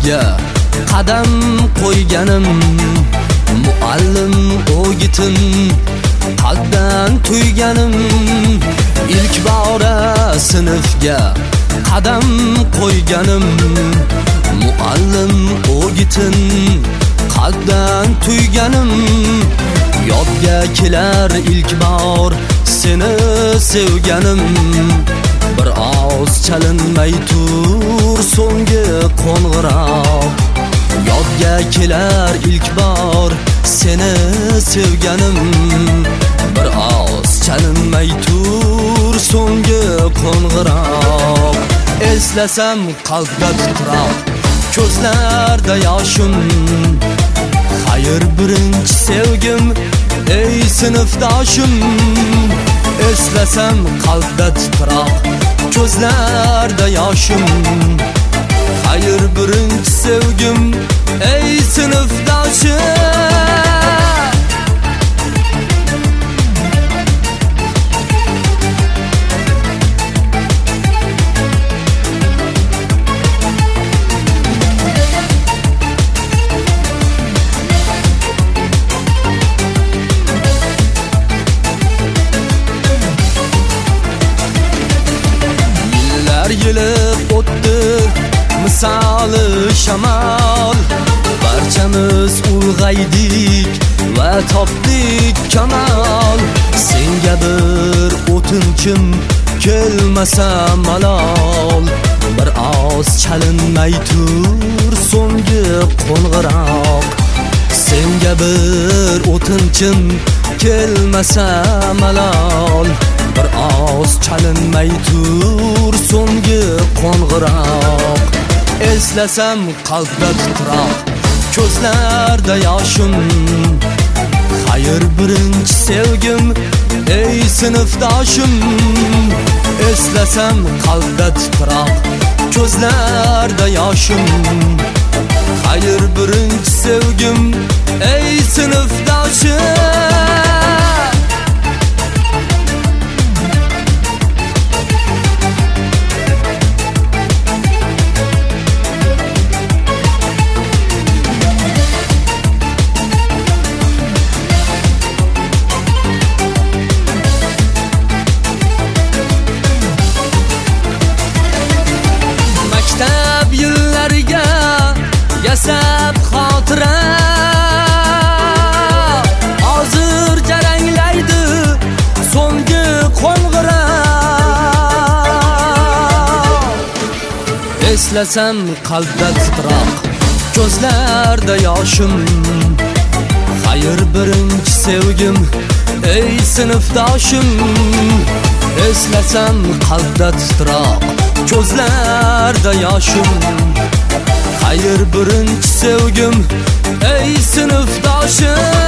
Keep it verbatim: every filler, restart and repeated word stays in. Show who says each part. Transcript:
Speaker 1: sinfga qadam qo'yganim, muallim o'gitin qalbdan tuyganim. İlk bora sinfga qadam qo'yganim, muallim o'gitin qalbdan tuyganim. Yodga kelar ilk bor seni sevganim, bir oz chalinmay tur so'nggi qo'ng'iroq. Yodga kelar ilk bor seni sevganim, bir oz chalinmay tur so'nggi qo'ng'iroq. Eslasam qalbda titroq, ko'zlarda yoshim, xayr birinchi sevgim ey sinfdoshim. Eslasam qalbda titroq, ko'zlarda yoshim, xayr birinchi sevgim ey sinfdoshim. Yilib o'tdi misoli shamol, barchamiz ulg'aydik va topdik kamol. Senga bir o'tinchim kelmasa malol, bir oz chalinmay tur so'nggi qo'ng'iroq. Senga bir o'tinchim kelmasa malol, bir oz chalinmay tur so'nggi qo'ng'iroq. Eslasam qalbda titroq, ko'zlarda yoshim, xayr birinchi sevgim ey sinfdoshim. Eslasam qalbda titroq, ko'zlarda yoshim, xayr birinchi sevgim ey sinfdoshim. Maktab yillariga yasab xotira, hozir jaranglaydi so'nggi qo'ng'iroq. Eslasam qalbda titroq, ko'zlarda yoshim, xayr birinchi sevgim ey sinfdoshim. Eslasam qalbda titroq, ko'zlarda yoshim, xayr birinchi sevgim ey sinfdoshim.